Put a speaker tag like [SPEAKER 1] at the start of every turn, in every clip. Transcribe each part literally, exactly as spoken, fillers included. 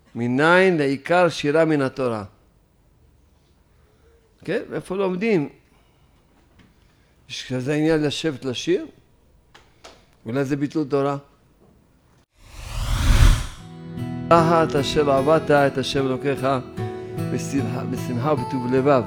[SPEAKER 1] מניין לעיקר שירה מן התורה. כן? איפה לומדים? יש כזה עניין לשבת לשיר? אולי זה ביטול תורה? את אשר עבדת את השם אלוקיך בשמחה, בשמחה ובטוב לבב.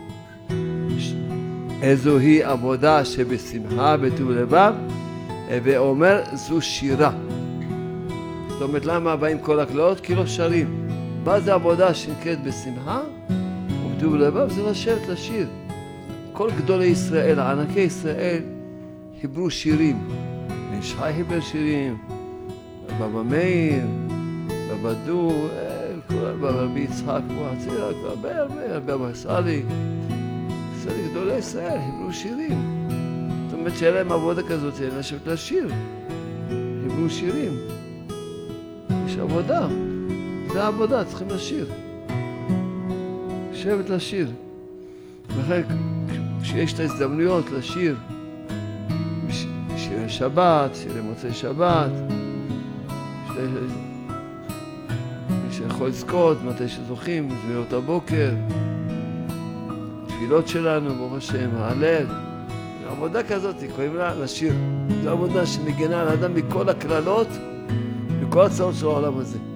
[SPEAKER 1] איזו היא עבודה שבשמחה ובטוב לבב, ואומר זו שירה. זאת אומרת, למה באים כל הקללות? כי לא שרים. מה זה עבודה שנקראת בשמחה ובטוב לבב? זה לשבת לשיר. כל גדולי ישראל, ענקי ישראל, חיברו שירים. בן שחי חיבר שירים, בבא מאיר, בבא דור, רבי יצחק, הרבה הרבה הרבה, בבא סאלי. סאלי גדולי ישראל, חיברו שירים. זאת אומרת שהיה להם עבודה כזאת, היה לשבת לשיר. חיברו שירים. יש עבודה. זה העבודה, צריכים לשיר. לשבת לשיר. לכן, כשיש את ההזדמנויות לשיר, שירי שבת, שירי מוצאי שבת, מי שיכול לזכות, מתי שזוכים, זמירות הבוקר, תפילות שלנו, ברוך השם, ההלל. עבודה כזאת, קוראים לה לשיר. זו עבודה שמגנה על האדם מכל הקללות, מכל הצעות של העולם הזה.